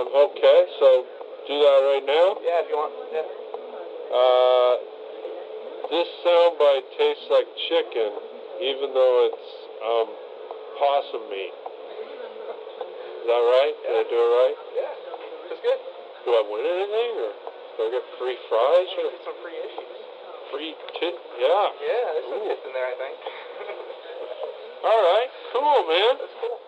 Okay, so do that right now. Yeah, if you want. Yeah. This soundbite tastes like chicken, even though it's possum meat. Is that right? Did I do it right? Yeah, that's good. Do I win anything, or do I get free fries? Or Get some free issues. free tit? Yeah. Yeah, there's some Ooh. tits in there, I think. All right, cool, man. That's cool.